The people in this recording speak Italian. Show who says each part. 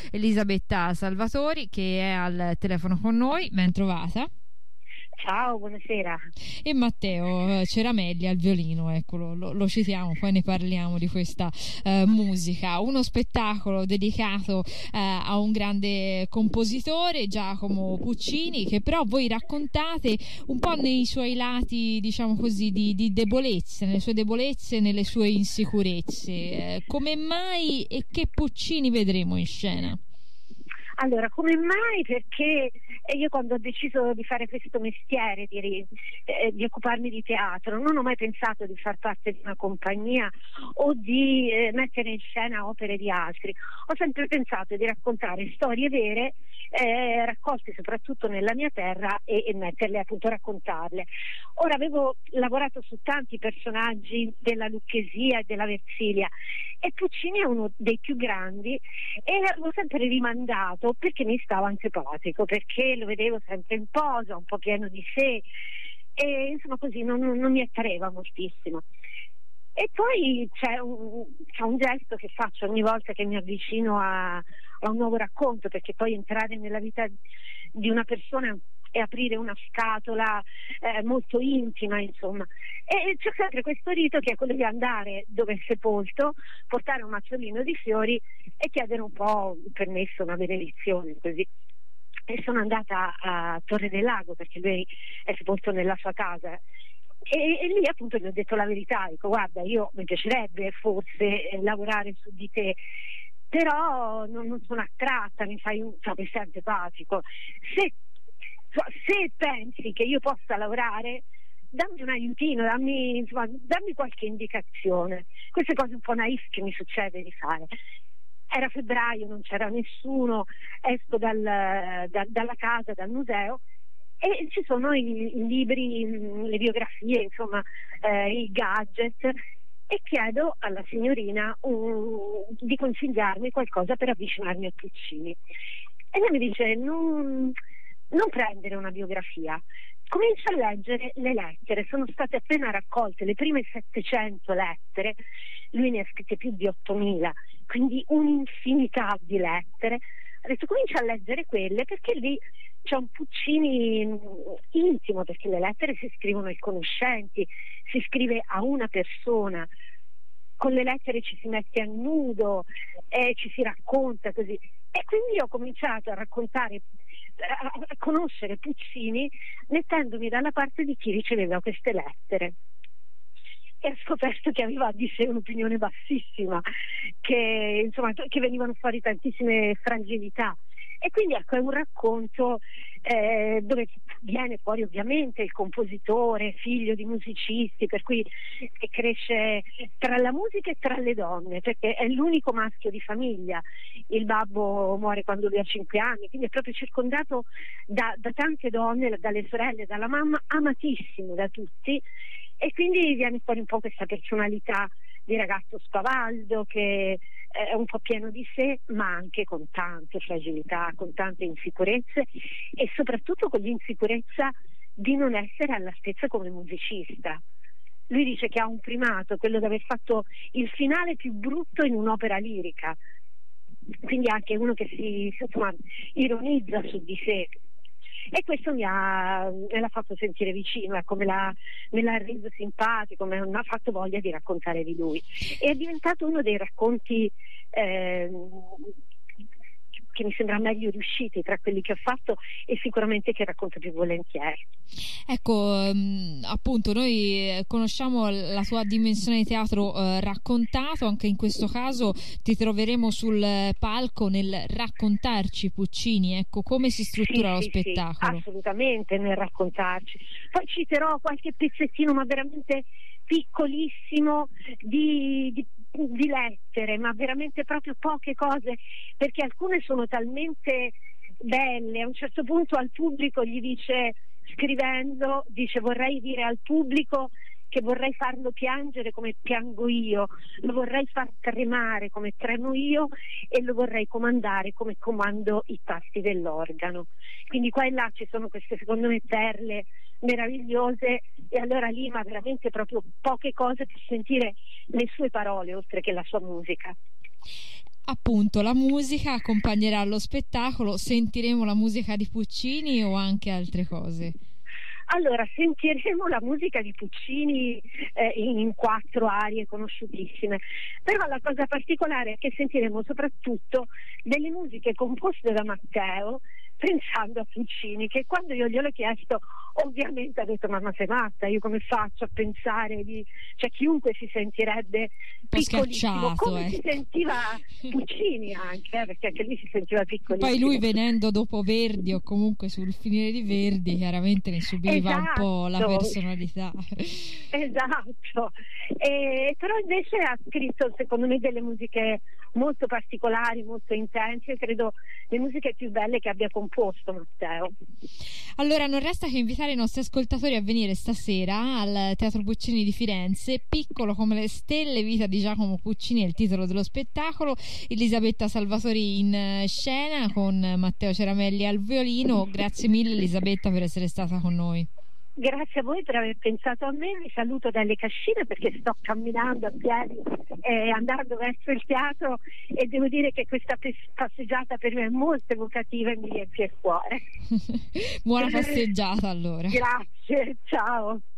Speaker 1: Elisabetta Salvatori, che è al telefono con noi. Ben trovata.
Speaker 2: Ciao, buonasera.
Speaker 1: E Matteo Ceramelli al violino, eccolo, lo citiamo, poi ne parliamo di questa musica. Uno spettacolo dedicato a un grande compositore, Giacomo Puccini, che però voi raccontate un po' nei suoi lati, diciamo così, di debolezze, nelle sue debolezze, nelle sue insicurezze. Come mai e che Puccini vedremo in scena?
Speaker 2: Allora, come mai? Perché io quando ho deciso di fare questo mestiere, di occuparmi di teatro, non ho mai pensato di far parte di una compagnia o di mettere in scena opere di altri. Ho sempre pensato di raccontare storie vere, raccolte soprattutto nella mia terra e metterle, appunto, raccontarle. Ora, avevo lavorato su tanti personaggi della Lucchesia e della Versilia e Puccini è uno dei più grandi e l'avevo sempre rimandato perché mi stava antipatico, perché lo vedevo sempre in posa, un po' pieno di sé e insomma così non mi attraeva moltissimo. E poi c'è un gesto che faccio ogni volta che mi avvicino a un nuovo racconto, perché poi entrare nella vita di una persona e aprire una scatola molto intima, insomma. E c'è sempre questo rito che è quello di andare dove è sepolto, portare un mazzolino di fiori e chiedere un po' il permesso, una benedizione, così. E sono andata a Torre del Lago perché lui è sepolto nella sua casa. E lì appunto gli ho detto la verità, dico: guarda, io mi piacerebbe forse lavorare su di te, però non sono attratta, mi sei antipatico. Se pensi che io possa lavorare, dammi un aiutino, dammi qualche indicazione. Queste cose un po' naif che mi succede di fare. Era febbraio, non c'era nessuno, esco dalla casa, dal museo, e ci sono i libri, le biografie, insomma, i gadget, e chiedo alla signorina di consigliarmi qualcosa per avvicinarmi a Puccini. E lei mi dice: non prendere una biografia, comincia a leggere le lettere. Sono state appena raccolte le prime 700 lettere, lui ne ha scritte più di 8000, quindi un'infinità di lettere. Ha detto: comincia a leggere quelle, perché lì c'è un Puccini intimo, perché le lettere si scrivono ai conoscenti, si scrive a una persona, con le lettere ci si mette a nudo, ci si racconta così. E quindi ho cominciato a raccontare, a conoscere Puccini mettendomi dalla parte di chi riceveva queste lettere, e ho scoperto che aveva di sé un'opinione bassissima, che venivano fuori tantissime fragilità. E quindi ecco, è un racconto dove viene fuori ovviamente il compositore, figlio di musicisti, per cui che cresce tra la musica e tra le donne, perché è l'unico maschio di famiglia. Il babbo muore quando lui ha 5 anni, quindi è proprio circondato da tante donne, dalle sorelle, dalla mamma, amatissimo da tutti, e quindi viene fuori un po' questa personalità di ragazzo spavaldo che è un po' pieno di sé, ma anche con tante fragilità, con tante insicurezze, e soprattutto con l'insicurezza di non essere all'altezza come musicista. Lui dice che ha un primato, quello di aver fatto il finale più brutto in un'opera lirica, quindi anche uno che si ironizza su di sé. E questo me l'ha fatto sentire vicino, ecco, me l'ha reso simpatico, mi ha fatto voglia di raccontare di lui, e è diventato uno dei racconti che mi sembra meglio riusciti tra quelli che ho fatto, e sicuramente che racconto più volentieri.
Speaker 1: Ecco, appunto, noi conosciamo la tua dimensione di teatro raccontato, anche in questo caso ti troveremo sul palco nel raccontarci Puccini. Ecco, come si struttura lo spettacolo?
Speaker 2: Sì, assolutamente, nel raccontarci. Poi citerò qualche pezzettino, ma veramente piccolissimo, di lettere, ma veramente proprio poche cose, perché alcune sono talmente belle. A un certo punto al pubblico gli dice, scrivendo, dice: vorrei dire al pubblico che vorrei farlo piangere come piango io, lo vorrei far tremare come tremo io, e lo vorrei comandare come comando i tasti dell'organo. Quindi qua e là ci sono queste, secondo me, perle meravigliose, e allora lì, ma veramente proprio poche cose per sentire le sue parole oltre che la sua musica.
Speaker 1: appunto la musica accompagnerà lo spettacolo. Sentiremo la musica di Puccini o anche altre cose?
Speaker 2: Allora, sentiremo la musica di Puccini in 4 arie conosciutissime, però la cosa particolare è che sentiremo soprattutto delle musiche composte da Matteo, pensando a Puccini, che quando io gliel'ho chiesto ovviamente ha detto: ma sei matta, io come faccio a pensare di... cioè chiunque si sentirebbe piccolissimo, come si sentiva Puccini anche, perché anche lì si sentiva piccolissimo.
Speaker 1: Poi lui, venendo dopo Verdi o comunque sul finire di Verdi, chiaramente ne subiva un po' la personalità.
Speaker 2: Esatto, però invece ha scritto secondo me delle musiche molto particolari, molto intense, credo le musiche più belle che abbia composto Matteo.
Speaker 1: Allora non resta che invitare i nostri ascoltatori a venire stasera al Teatro Puccini di Firenze. Piccolo come le stelle, vita di Giacomo Puccini è il titolo dello spettacolo. Elisabetta Salvatori in scena con Matteo Ceramelli al violino. Grazie mille Elisabetta per essere stata con noi.
Speaker 2: Grazie a voi per aver pensato a me, vi saluto dalle Cascine perché sto camminando a piedi andando verso il teatro, e devo dire che questa passeggiata per me è molto evocativa e mi riempie il cuore.
Speaker 1: Buona passeggiata allora.
Speaker 2: Grazie, ciao.